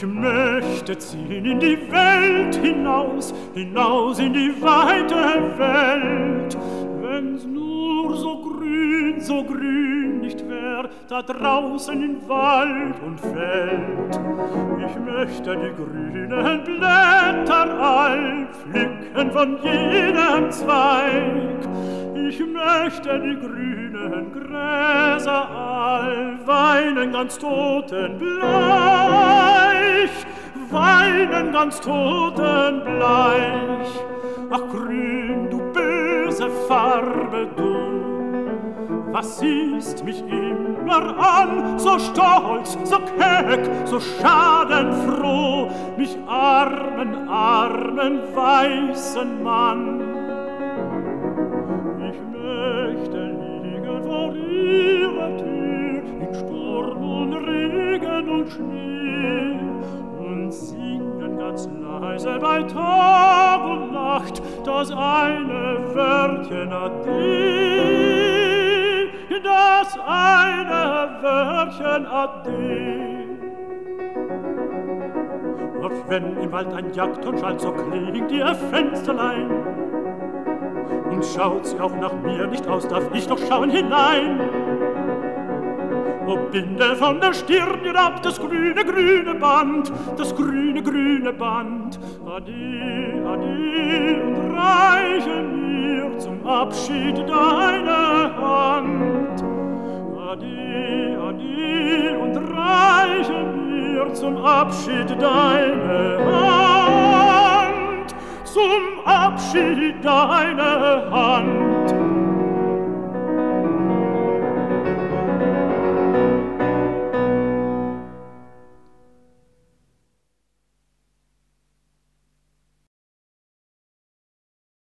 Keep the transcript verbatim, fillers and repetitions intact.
Ich möchte ziehen in die Welt hinaus, hinaus in die weite Welt. Wenn's nur so grün, so grün nicht wär, da draußen in Wald und Feld. Ich möchte die grünen Blätter all pflücken von jedem Zweig. Ich möchte die grünen Gräser all weinen ganz totenbleich, weinen ganz totenbleich. Ach grün, du böse Farbe, du, was siehst mich immer an, so stolz, so keck, so schadenfroh, mich armen, armen, weißen Mann. Ich möchte liegen vor ihrer Tür, in Sturm und Regen und Schnee, und singen ganz leise bei Tag und Nacht das eine Wörtchen Ade, das eine Wörtchen Ade. Doch wenn im Wald ein Jagdhund schallt, so klingt ihr Fensterlein, und schaut sie auch nach mir nicht aus, darf ich doch schauen hinein. O binde von der Stirn herab das grüne, grüne Band, das grüne, grüne Band. Ade, ade, und reiche mir zum Abschied deine Hand. Ade, ade, und reiche mir zum Abschied deine Hand. Zum Abschied deine Hand.